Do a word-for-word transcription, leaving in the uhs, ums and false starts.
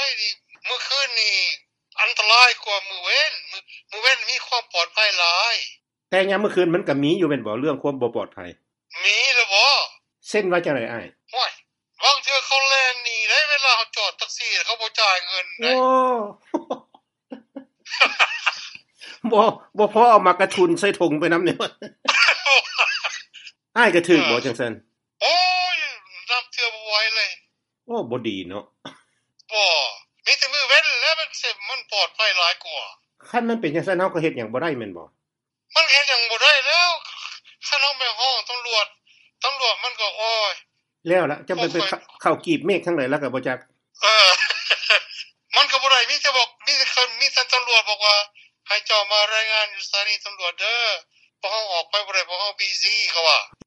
นี่มื้อคืนนี่อันตรายกว่ามื้อเว้นมื้อมื้อเว้นมีความปลอดภัยหลายแต่ยามมื้อคืนมันก็มีอยู่แม่นบ่เรื่องความบ่ปลอดภัยมีล่ะบ่เช่นว่าจังได๋อ้ายโอ้ยบางเทื่อเขาแล่นหนีได้เวลาเขาจอดแท็กซี่เขาบ่จ่ายเงินโอ้บ่บ่พอเอามากระทุนใส่ถุงไปนำเนี่ยอ้ายก็ถึกบ่จังซั่นโอ้ยนําเทื่อบ่ไหวเลยโอ้บ่ดีเนาะบ่มีแต่มื้อเว้นแล้วมันสิมันปลอดภัยหลายกว่าคันมันเป็นจังซั่นเฮาก็เฮ็ดหยังบ่ได้แม่นบ่มันเฮ็ดหยังบ่ได้แล้วคันเฮาไปฮ้องตำรวจตำรวจมันก็โอ้ยแล้วล่ะจะไปไปเข้ากีบเมฆทางไหนแล้วก็บ่จักเออมันก็บ่ได้มีแต่บอกมีแต่คนมีแต่ตำรวจบอกว่าให้เจ้ามารายงานอยู่สถานีตำรวจเด้อเพราะเฮาออกไปบ่ได้เพราะเฮา busy เขาว่า